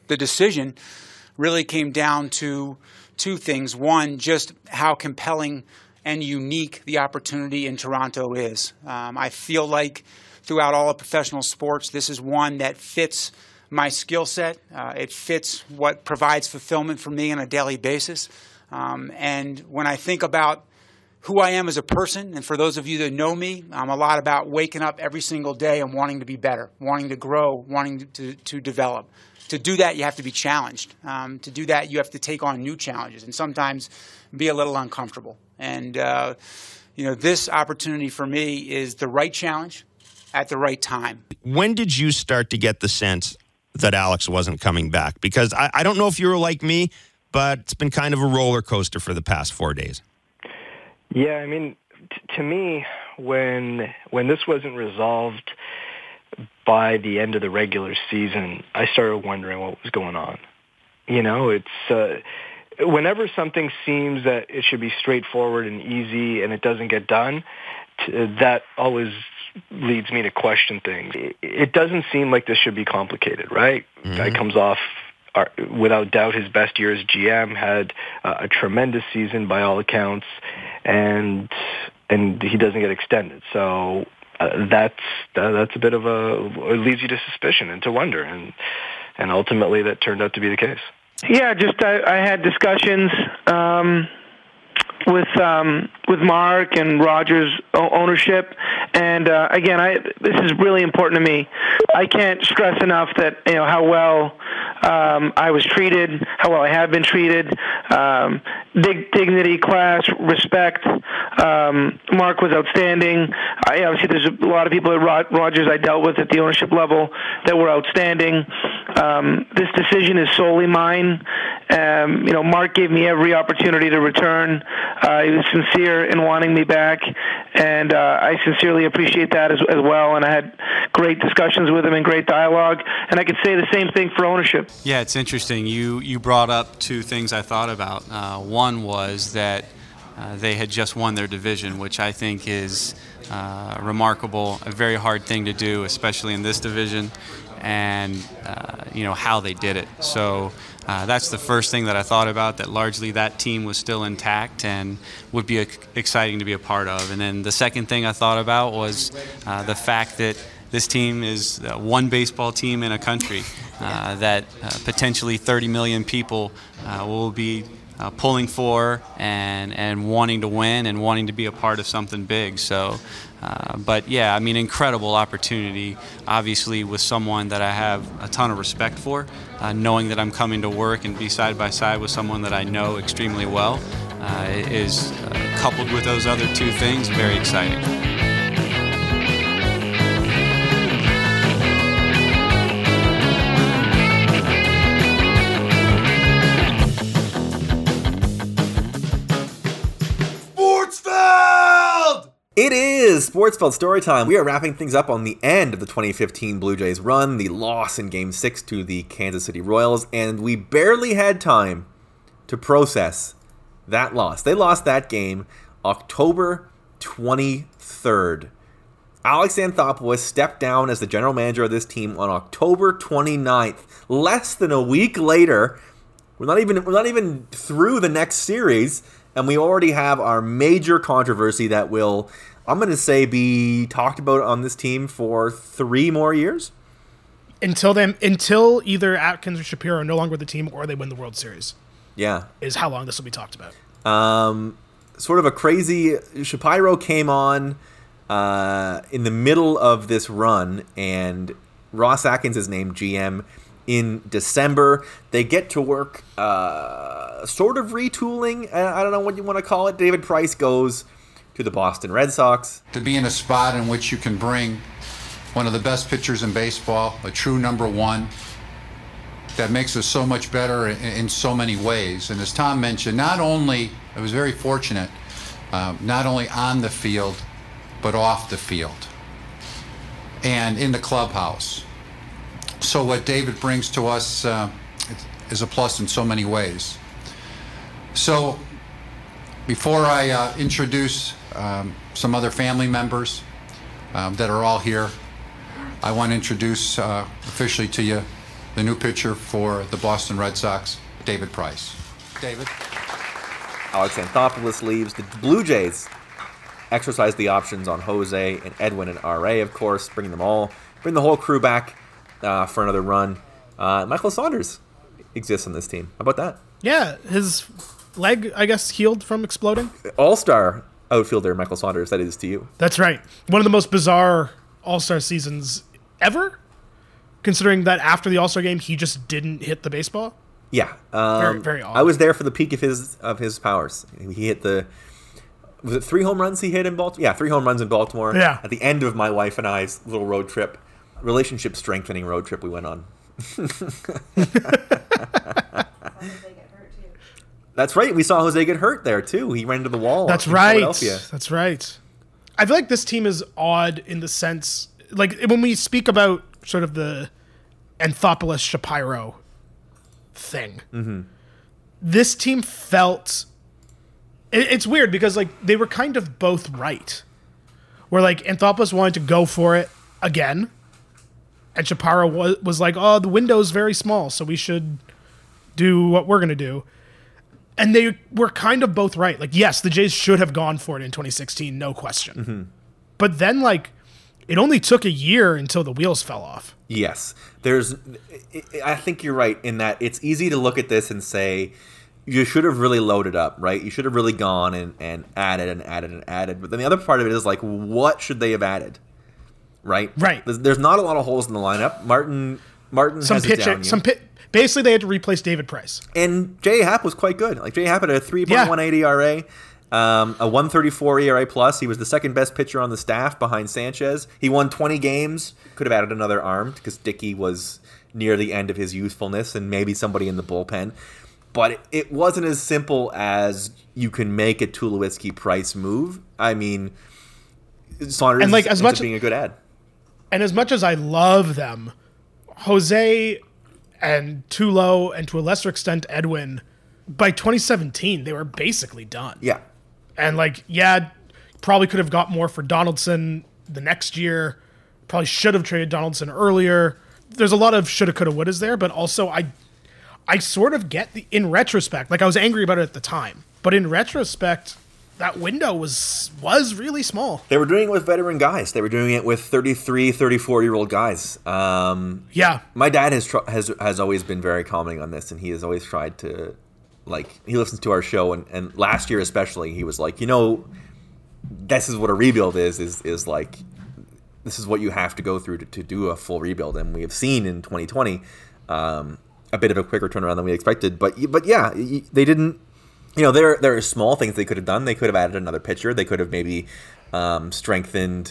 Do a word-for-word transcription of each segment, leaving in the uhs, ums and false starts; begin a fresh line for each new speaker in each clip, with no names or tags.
the decision really came down to two things. One, just how compelling and unique the opportunity in Toronto is. Um, I feel like throughout all of professional sports, this is one that fits my skill set. Uh, it fits what provides fulfillment for me on a daily basis. Um, and when I think about who I am as a person, and for those of you that know me, I'm a lot about waking up every single day and wanting to be better, wanting to grow, wanting to, to develop. To do that, you have to be challenged. Um, to do that, you have to take on new challenges and sometimes be a little uncomfortable. And, uh, you know, this opportunity for me is the right challenge at the right time.
When did you start to get the sense that Alex wasn't coming back? Because I, I don't know if you were like me, but it's been kind of a roller coaster for the past four days.
Yeah, I mean, t- to me, when when this wasn't resolved by the end of the regular season, I started wondering what was going on. You know, it's uh, whenever something seems that it should be straightforward and easy and it doesn't get done, t- that always leads me to question things. It, it doesn't seem like this should be complicated, right? Mm-hmm. Guy comes off, uh, without doubt, his best year as G M, had uh, a tremendous season by all accounts, and and he doesn't get extended. So uh, that's uh, that's a bit of a, it leads you to suspicion and to wonder, and and ultimately that turned out to be the case.
Yeah, just I, I had discussions um, with um, with Mark and Rogers ownership, and uh, again, I this is really important to me. I can't stress enough that you know how well um, I was treated, how well I have been treated. Um, dig, dignity, class, respect. Um, Mark was outstanding. I, obviously, there's a lot of people at Rogers I dealt with at the ownership level that were outstanding. Um, this decision is solely mine. Um, you know, Mark gave me every opportunity to return. Uh, he was sincere in wanting me back, and uh, I sincerely appreciate that as, as well. And I had great discussions with him and great dialogue. And I could say the same thing for ownership.
Yeah, it's interesting. You you brought up two things I thought about. Uh, one was that uh, they had just won their division, which I think is uh, remarkable, a very hard thing to do, especially in this division, and uh, you know how they did it. So uh, that's the first thing that I thought about, that largely that team was still intact and would be exciting to be a part of. And then the second thing I thought about was uh, the fact that this team is uh, one baseball team in a country, uh, that uh, potentially thirty million people uh, will be uh, pulling for and, and wanting to win and wanting to be a part of something big. So, uh, but yeah, I mean, incredible opportunity, obviously with someone that I have a ton of respect for, uh, knowing that I'm coming to work and be side by side with someone that I know extremely well, uh, is uh, coupled with those other two things, very exciting.
It is Sportsfeld story time. We are wrapping things up on the end of the twenty fifteen Blue Jays run, the loss in Game six to the Kansas City Royals, and we barely had time to process that loss. They lost that game October twenty-third. Alex Anthopoulos stepped down as the general manager of this team on October twenty-ninth. Less than a week later, we're not even we're not even through the next series, and we already have our major controversy that will, I'm going to say, be talked about on this team for three more years.
Until then, until either Atkins or Shapiro are no longer with the team or they win the World Series.
Yeah.
Is how long this will be talked about.
Um, sort of a crazy, Shapiro came on uh, in the middle of this run, and Ross Atkins is named G M in December. They get to work uh, sort of retooling. I don't know what you want to call it. David Price goes to the Boston Red Sox.
To be in a spot in which you can bring one of the best pitchers in baseball, a true number one, that makes us so much better in, in so many ways. And as Tom mentioned, not only, I was very fortunate, um, not only on the field, but off the field and in the clubhouse. So what David brings to us uh, is a plus in so many ways. So before I uh, introduce um, some other family members um, that are all here, I want to introduce uh, officially to you the new pitcher for the Boston Red Sox, David Price. David?
Alex Anthopoulos leaves. The Blue Jays exercise the options on Jose and Edwin and R A, of course, bringing them all, bring the whole crew back uh, for another run. Uh, Michael Saunders exists on this team. How about that?
Yeah, his leg, I guess, healed from exploding.
All-star outfielder Michael Saunders, that is to you.
That's right. One of the most bizarre All-Star seasons ever, considering that after the All-Star game, he just didn't hit the baseball.
Yeah. Um,
very, very odd.
I was there for the peak of his of his powers. He hit the... Was it three home runs he hit in Baltimore? Yeah, three home runs in Baltimore.
Yeah.
At the end of my wife and I's little road trip, relationship-strengthening road trip we went on. That's right. We saw Jose get hurt there, too. He ran into the wall.
That's
in
right.
Philadelphia.
That's right. I feel like this team is odd in the sense... Like, when we speak about sort of the Anthopoulos Shapiro thing,
mm-hmm.
this team felt... It, it's weird because, like, they were kind of both right. Where, like, Anthopoulos wanted to go for it again, and Shapiro was, was like, oh, the window's very small, so we should do what we're going to do. And they were kind of both right. Like, yes, the Jays should have gone for it in twenty sixteen, no question.
Mm-hmm.
But then, like, it only took a year until the wheels fell off.
Yes. There's, I think you're right in that it's easy to look at this and say, you should have really loaded up, right? You should have really gone and, and added and added and added. But then the other part of it is, like, what should they have added? Right?
Right.
There's, there's not a lot of holes in the lineup. Martin Martin
some
has
pitch,
it down.
Some pitch. Basically, they had to replace David Price.
And J A. Happ was quite good. Like, J A. Happ had a three point one eight yeah. E R A, um, a one thirty-four E R A plus. He was the second best pitcher on the staff behind Sanchez. He won twenty games. Could have added another arm because Dickey was near the end of his youthfulness and maybe somebody in the bullpen. But it, it wasn't as simple as you can make a Tulowitzki Price move. I mean, Saunders
and like,
ends
as much,
up being a good ad.
And as much as I love them, Jose and Tulo, and to a lesser extent Edwin, by twenty seventeen, they were basically done.
Yeah.
And, like, yeah, probably could have got more for Donaldson the next year. Probably should have traded Donaldson earlier. There's a lot of shoulda, coulda, wouldas there, but also I I sort of get the, in retrospect, like I was angry about it at the time, but in retrospect, that window was was really small.
They were doing it with veteran guys. They were doing it with thirty-three, thirty-four-year-old guys. Um,
yeah.
My dad has, tr- has has always been very calming on this, and he has always tried to, like, he listens to our show, and, and last year especially, he was like, you know, this is what a rebuild is, is, is like, this is what you have to go through to, to do a full rebuild. And we have seen in twenty twenty um, a bit of a quicker turnaround than we expected. But, but yeah, they didn't, you know, there there are small things they could have done. They could have added another pitcher. They could have maybe um, strengthened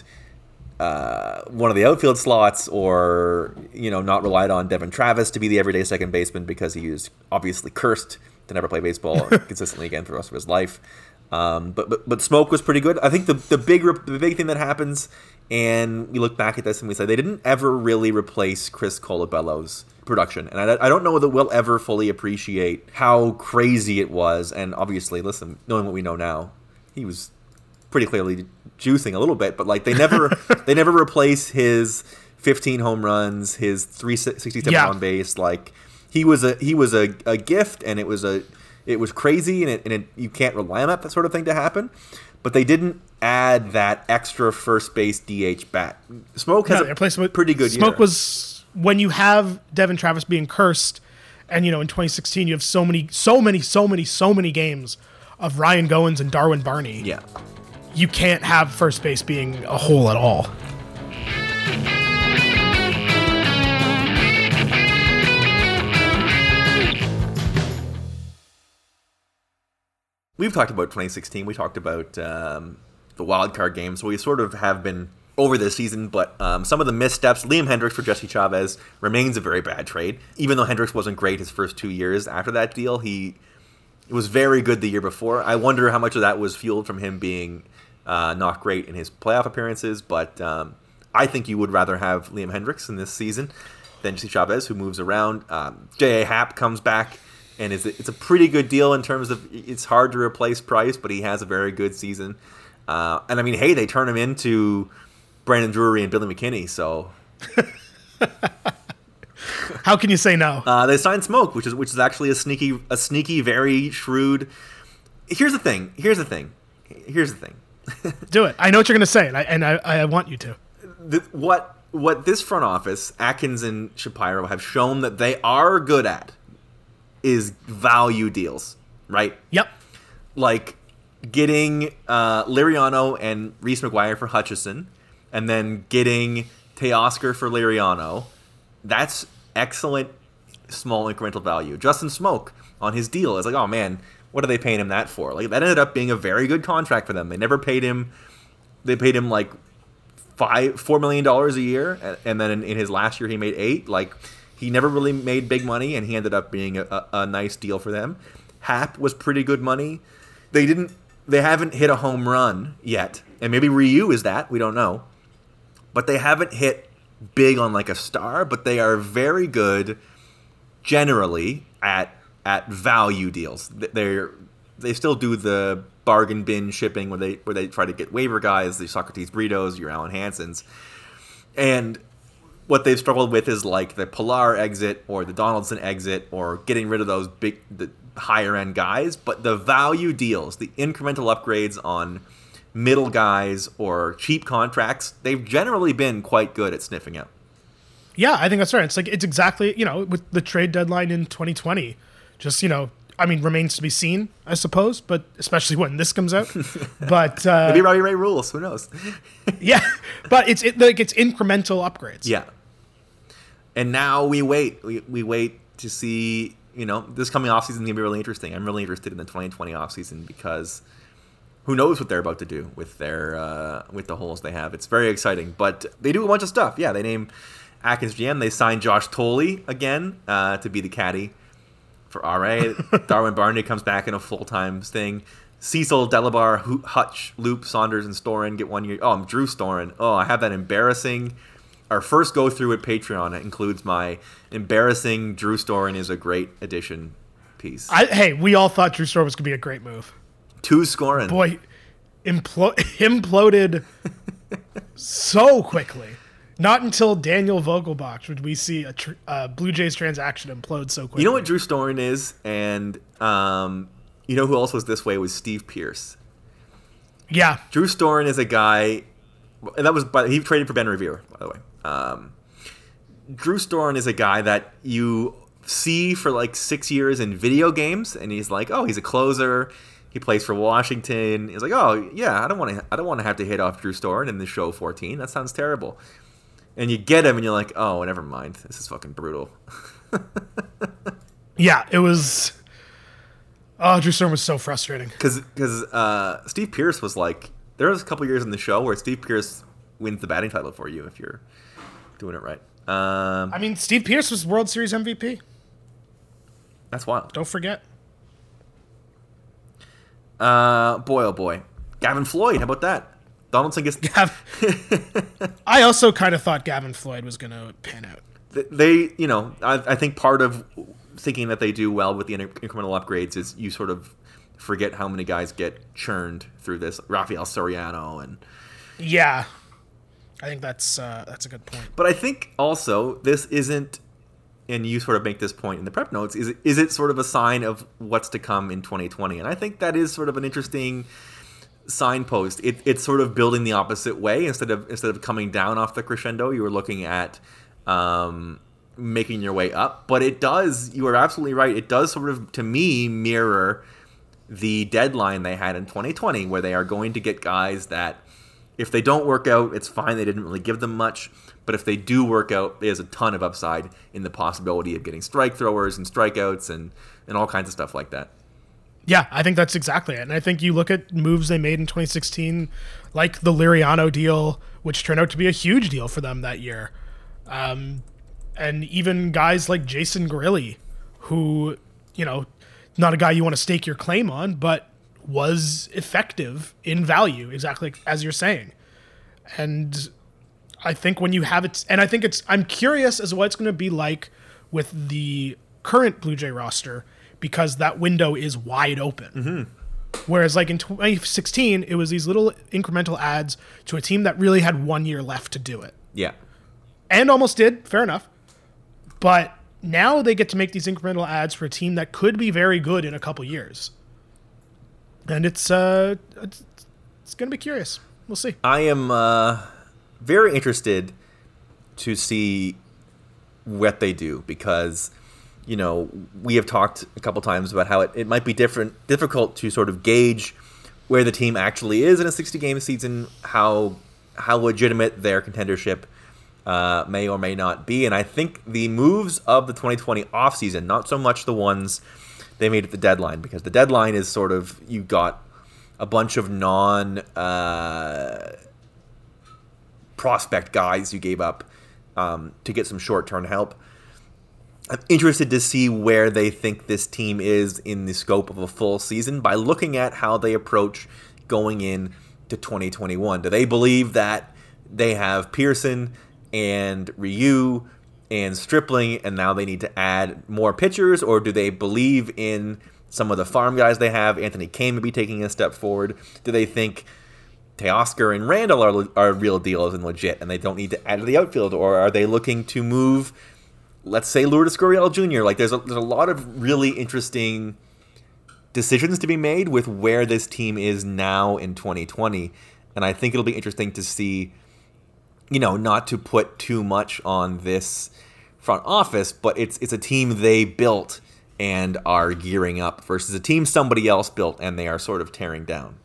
uh, one of the outfield slots, or, you know, not relied on Devin Travis to be the everyday second baseman because he is obviously cursed to never play baseball consistently again for the rest of his life. Um, but, but but Smoke was pretty good. I think the the big the big thing that happens, and we look back at this and we say they didn't ever really replace Chris Colabello's production, and I, I don't know that we'll ever fully appreciate how crazy it was. And obviously, listen, knowing what we know now, he was pretty clearly juicing a little bit, but like they never they never replace his fifteen home runs, his three sixty-seven yeah. on base. Like he was a he was a, a gift, and it was a it was crazy, and it, and it, you can't rely on that, that sort of thing to happen. But they didn't add that extra first base D H bat. Smoke has no, a pretty good
Smoke
year.
was when you have Devin Travis being cursed, and you know in twenty sixteen you have so many, so many, so many, so many games of Ryan Goins and Darwin Barney.
Yeah,
you can't have first base being a hole at all.
We've talked about twenty sixteen. We talked about um, the wild card game, so we sort of have been over this season. But um, some of the missteps, Liam Hendriks for Jesse Chavez remains a very bad trade. Even though Hendriks wasn't great his first two years after that deal, he was very good the year before. I wonder how much of that was fueled from him being uh, not great in his playoff appearances. But um, I think you would rather have Liam Hendriks in this season than Jesse Chavez, who moves around. Um, J A. Happ comes back. And it's a, it's a pretty good deal in terms of it's hard to replace Price, but he has a very good season. Uh, and I mean, hey, they turn him into Brandon Drury and Billy McKinney, so
How can you say no?
Uh, they signed Smoke, which is which is actually a sneaky, a sneaky, very shrewd. Here's the thing. Here's the thing. Here's the thing.
Do it. I know what you're going to say, and I and I, I want you to.
The, what what this front office, Atkins and Shapiro, have shown that they are good at is value deals, right?
Yep.
Like getting uh, Liriano and Reese McGuire for Hutchison, and then getting Teoscar for Liriano. That's excellent small incremental value. Justin Smoke on his deal is like, oh man, what are they paying him that for? Like that ended up being a very good contract for them. They never paid him. They paid him like five, four million dollars a year, and then in, in his last year he made eight. Like he never really made big money, and he ended up being a, a, a nice deal for them. Hap was pretty good money. They didn't. They haven't hit a home run yet, and maybe Ryu is that. We don't know, but they haven't hit big on like a star. But they are very good, generally at at value deals. They're they still do the bargain bin shipping where they where they try to get waiver guys, the Socrates Britos, your Alan Hansons, and what they've struggled with is like the Pilar exit or the Donaldson exit or getting rid of those big the higher end guys. But the value deals, the incremental upgrades on middle guys or cheap contracts, they've generally been quite good at sniffing out.
Yeah, I think that's right. It's like it's exactly, you know, with the trade deadline in twenty twenty, just, you know, I mean, remains to be seen, I suppose, but especially when this comes out. But uh,
maybe Robbie Ray rules. Who knows?
Yeah, but it's it, like it's incremental upgrades.
Yeah. And now we wait. We we wait to see. You know, this coming offseason is gonna be really interesting. I'm really interested in the twenty twenty offseason because who knows what they're about to do with their uh, with the holes they have. It's very exciting. But they do a bunch of stuff. Yeah, they name Atkins G M. They signed Josh Tolley again uh, to be the caddy for R A. Darwin Barney comes back in a full-time thing. Cecil, Delabar, Hutch, Loop, Saunders, and Storin get one year. Oh, I'm Drew Storin. Oh, I have that embarrassing. Our first go-through at Patreon includes my embarrassing Drew Storin is a great addition piece.
I, hey, we all thought Drew Storin was going to be a great move.
Two scoring.
Boy, implo- imploded so quickly. Not until Daniel Vogelbach would we see a tr- uh, Blue Jays transaction implode so quickly.
You know what Drew Storin is? And um, you know who else was this way was Steve Pearce.
Yeah.
Drew Storin is a guy, and that was, by, he traded for Ben Revere, by the way. Um, Drew Storin is a guy that you see for like six years in video games, and he's like, oh, he's a closer. He plays for Washington. He's like, oh yeah, I don't want to. I don't want to have to hit off Drew Storin in the show fourteen. That sounds terrible. And you get him, and you're like, oh, never mind. This is fucking brutal.
Yeah, it was. Oh, Drew Storin was so frustrating.
Because because uh, Steve Pearce was like, there was a couple years in the show where Steve Pearce wins the batting title for you if you're doing it right. Um,
I mean, Steve Pearce was World Series M V P.
That's wild.
Don't forget.
Uh, boy, oh boy. Gavin Floyd, how about that? Donaldson gets...
Gav- I also kind of thought Gavin Floyd was going to pan out.
They, you know, I, I think part of thinking that they do well with the incremental upgrades is you sort of forget how many guys get churned through this. Rafael Soriano and...
Yeah. I think that's uh, that's a good point.
But I think also this isn't, and you sort of make this point in the prep notes, is it, is it sort of a sign of what's to come in twenty twenty? And I think that is sort of an interesting signpost. It, it's sort of building the opposite way. Instead of instead of coming down off the crescendo, you were looking at um, making your way up. But it does, you are absolutely right, it does sort of, to me, mirror the deadline they had in twenty twenty, where they are going to get guys that, if they don't work out, it's fine. They didn't really give them much. But if they do work out, there's a ton of upside in the possibility of getting strike throwers and strikeouts and, and all kinds of stuff like that.
Yeah, I think that's exactly it. And I think you look at moves they made in twenty sixteen, like the Liriano deal, which turned out to be a huge deal for them that year. Um, and even guys like Jason Grilli, who, you know, not a guy you want to stake your claim on, but was effective in value, exactly as you're saying. And I think when you have it, and I think it's, I'm curious as to what it's going to be like with the current Blue Jay roster, because that window is wide open. Mm-hmm. Whereas like in twenty sixteen, it was these little incremental adds to a team that really had one year left to do it.
Yeah.
And almost did, fair enough. But now they get to make these incremental adds for a team that could be very good in a couple years. And it's uh, it's, it's going to be curious. We'll see.
I am uh, very interested to see what they do because, you know, we have talked a couple times about how it, it might be different, difficult to sort of gauge where the team actually is in a sixty-game season, how how legitimate their contendership uh, may or may not be. And I think the moves of the twenty twenty offseason, not so much the ones they made at the deadline, because the deadline is sort of, you got a bunch of non uh, prospect guys you gave up um, to get some short-term help. I'm interested to see where they think this team is in the scope of a full season by looking at how they approach going in to twenty twenty-one. Do they believe that they have Pearson and Ryu and Stripling and now they need to add more pitchers, or do they believe in some of the farm guys they have? Anthony Kane may be taking a step forward. Do they think Teoscar and Randall are, are real deals and legit and they don't need to add to the outfield, or are they looking to move, let's say, Lourdes Gurriel Junior? Like, there's a, there's a lot of really interesting decisions to be made with where this team is now in twenty twenty. And I think it'll be interesting to see, you know, not to put too much on this front office, but it's it's a team they built and are gearing up versus a team somebody else built and they are sort of tearing down.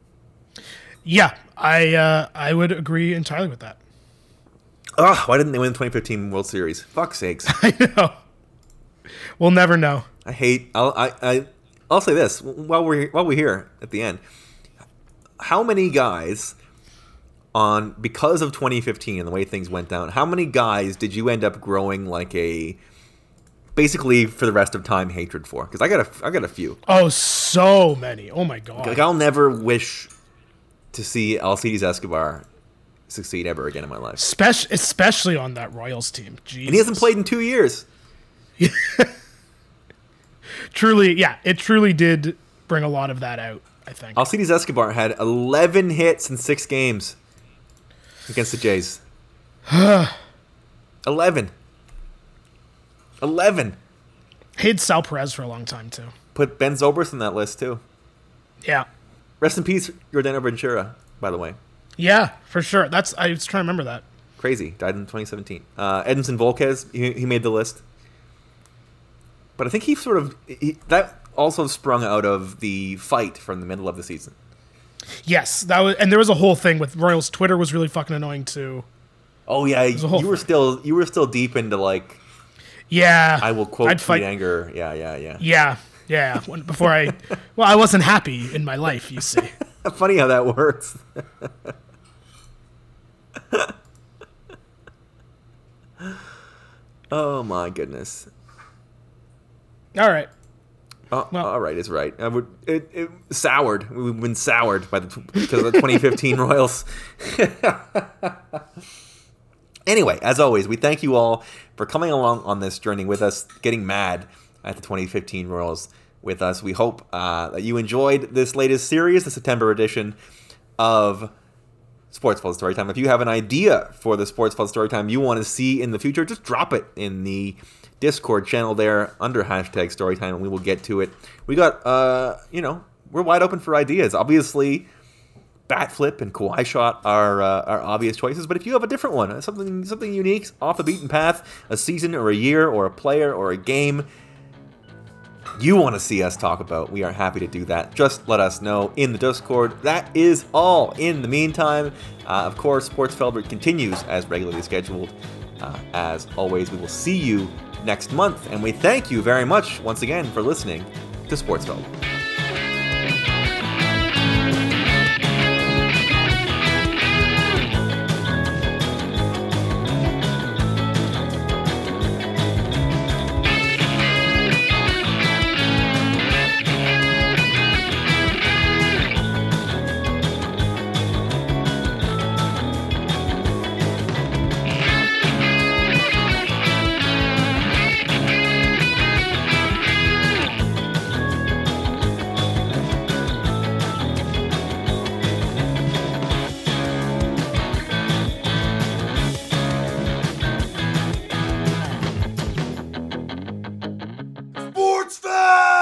Yeah, I uh, I would agree entirely with that.
Ugh, why didn't they win the twenty fifteen World Series? Fuck's sakes.
I know. We'll never know.
I hate. I'll, I I I'll say this while we're while we're here at the end. How many guys on because of twenty fifteen and the way things went down? How many guys did you end up growing like a basically for the rest of time hatred for? Because I got a I got a few.
Oh, so many. Oh my god.
Like, I'll never wish to see Alcides Escobar succeed ever again in my life.
Especially, especially on that Royals team. Jesus.
And he hasn't played in two years.
Truly, yeah, it truly did bring a lot of that out, I think.
Alcides Escobar had eleven hits in six games against the Jays. eleven. eleven.
Hated Sal Perez for a long time, too.
Put Ben Zobrist on that list, too.
Yeah.
Rest in peace, Yordano Ventura, by the way.
Yeah, for sure. That's I was trying to remember that.
Crazy. Died in twenty seventeen. Uh, Edinson Volquez, he, he made the list. But I think he sort of... He, that also sprung out of the fight from the middle of the season.
Yes, that was, and there was a whole thing with Royals. Twitter was really fucking annoying, too.
Oh, yeah. You were
thing.
still you were still deep into, like...
Yeah.
I will quote
I'd fight,
Pete Anger. Yeah, yeah, yeah.
Yeah, yeah. When, before I... Well, I wasn't happy in my life, you see.
Funny how that works. Oh, my goodness.
All right.
Oh, well, all right is right. I would it, it soured. We've been soured by the because of the twenty fifteen Royals. Anyway, as always, we thank you all for coming along on this journey with us, getting mad at the twenty fifteen Royals with us. We hope uh, that you enjoyed this latest series, the September edition of Sportsfeld Storytime. If you have an idea for the Sportsfeld Storytime you want to see in the future, just drop it in the Discord channel there under hashtag Storytime, and we will get to it. We got, uh, you know, we're wide open for ideas. Obviously, Bat Flip and Kawhi Shot are uh, are obvious choices, but if you have a different one, something something unique, off the beaten path, a season or a year or a player or a game you want to see us talk about, we are happy to do that. Just let us know in the Discord. That is all. In the meantime, uh, of course, Sportsfeld continues as regularly scheduled. Uh, as always, we will see you next month, and we thank you very much once again for listening to Sportsfeld.
Sports Fan!